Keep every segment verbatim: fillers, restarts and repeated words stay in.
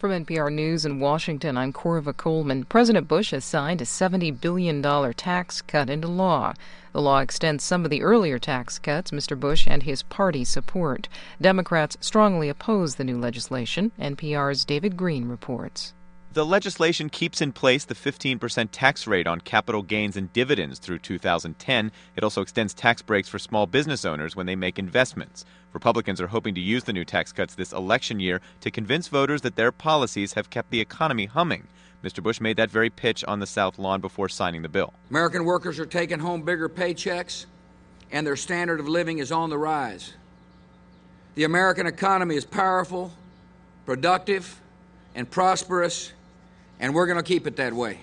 From N P R News in Washington, I'm Corva Coleman. President Bush has signed a seventy billion dollars tax cut into law. The law extends some of the earlier tax cuts Mister Bush and his party support. Democrats strongly oppose the new legislation. N P R's David Green reports. The legislation keeps in place the fifteen percent tax rate on capital gains and dividends through two thousand ten. It also extends tax breaks for small business owners when they make investments. Republicans are hoping to use the new tax cuts this election year to convince voters that their policies have kept the economy humming. Mister Bush made that very pitch on the South Lawn before signing the bill. American workers are taking home bigger paychecks, and their standard of living is on the rise. The American economy is powerful, productive, and prosperous, and we're going to keep it that way.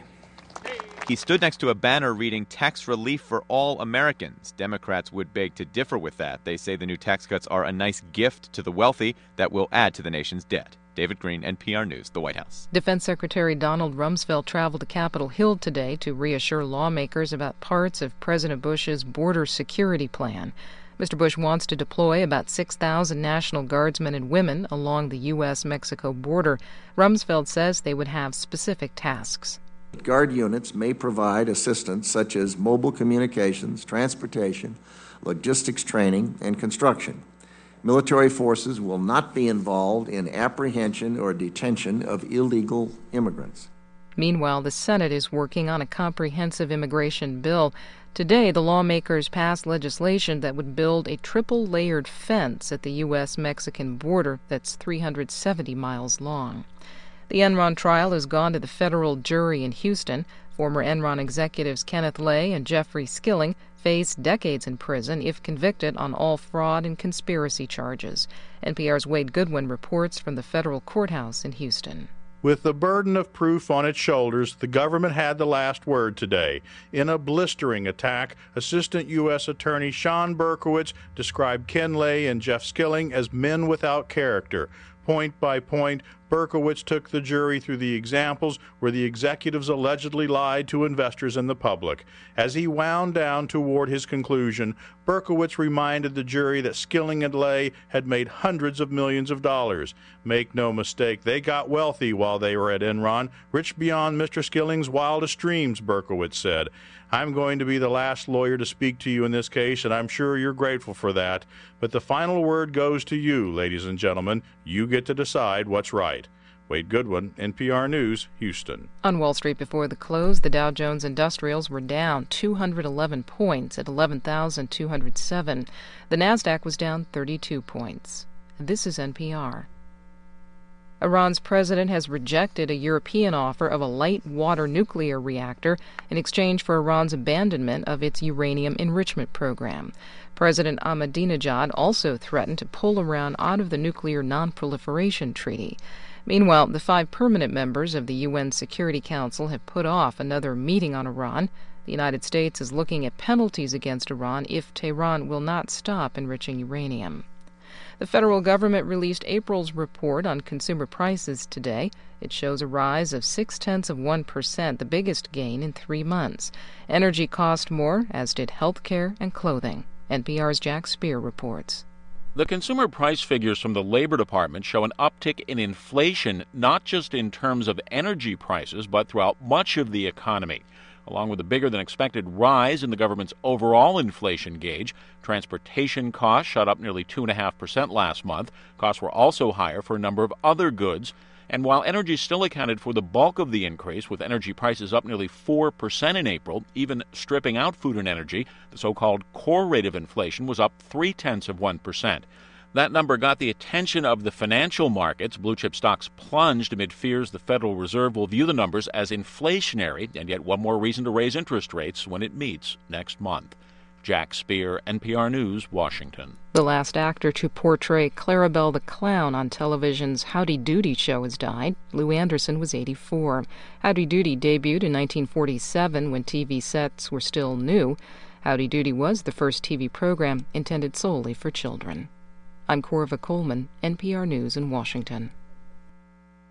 He stood next to a banner reading "Tax Relief for All Americans." Democrats would beg to differ with that. They say the new tax cuts are a nice gift to the wealthy that will add to the nation's debt. David Green, N P R News, the White House. Defense Secretary Donald Rumsfeld traveled to Capitol Hill today to reassure lawmakers about parts of President Bush's border security plan. Mister Bush wants to deploy about six thousand National Guardsmen and women along the U S Mexico border. Rumsfeld says they would have specific tasks. Guard units may provide assistance such as mobile communications, transportation, logistics training, and construction. Military forces will not be involved in apprehension or detention of illegal immigrants. Meanwhile, the Senate is working on a comprehensive immigration bill. Today, the lawmakers passed legislation that would build a triple-layered fence at the U S Mexican border that's three hundred seventy miles long. The Enron trial has gone to the federal jury in Houston. Former Enron executives Kenneth Lay and Jeffrey Skilling face decades in prison if convicted on all fraud and conspiracy charges. N P R's Wade Goodwin reports from the federal courthouse in Houston. With the burden of proof on its shoulders, the government had the last word today. In a blistering attack, Assistant U S Attorney Sean Berkowitz described Ken Lay and Jeff Skilling as men without character. Point by point, Berkowitz took the jury through the examples where the executives allegedly lied to investors and the public. As he wound down toward his conclusion, Berkowitz reminded the jury that Skilling and Lay had made hundreds of millions of dollars. Make no mistake, they got wealthy while they were at Enron, rich beyond Mister Skilling's wildest dreams, Berkowitz said. I'm going to be the last lawyer to speak to you in this case, and I'm sure you're grateful for that. But the final word goes to you, ladies and gentlemen. You get to decide what's right. Wade Goodwin, N P R News, Houston. On Wall Street before the close, the Dow Jones Industrials were down two hundred eleven points at eleven thousand two hundred seven. The Nasdaq was down thirty-two points. This is N P R. Iran's president has rejected a European offer of a light-water nuclear reactor in exchange for Iran's abandonment of its uranium enrichment program. President Ahmadinejad also threatened to pull Iran out of the Nuclear Non-Proliferation Treaty. Meanwhile, the five permanent members of the U N Security Council have put off another meeting on Iran. The United States is looking at penalties against Iran if Tehran will not stop enriching uranium. The federal government released April's report on consumer prices today. It shows a rise of six-tenths of one percent, the biggest gain in three months. Energy cost more, as did health care and clothing. N P R's Jack Speer reports. The consumer price figures from the Labor Department show an uptick in inflation, not just in terms of energy prices, but throughout much of the economy. Along with a bigger-than-expected rise in the government's overall inflation gauge, transportation costs shot up nearly two point five percent last month. Costs were also higher for a number of other goods. And while energy still accounted for the bulk of the increase, with energy prices up nearly four percent in April, even stripping out food and energy, the so-called core rate of inflation was up three-tenths of one percent. That number got the attention of the financial markets. Blue-chip stocks plunged amid fears the Federal Reserve will view the numbers as inflationary, and yet one more reason to raise interest rates when it meets next month. Jack Speer, N P R News, Washington. The last actor to portray Clarabelle the Clown on television's Howdy Doody show has died. Lou Anderson was eighty-four. Howdy Doody debuted in nineteen forty-seven when T V sets were still new. Howdy Doody was the first T V program intended solely for children. I'm Corva Coleman, N P R News in Washington.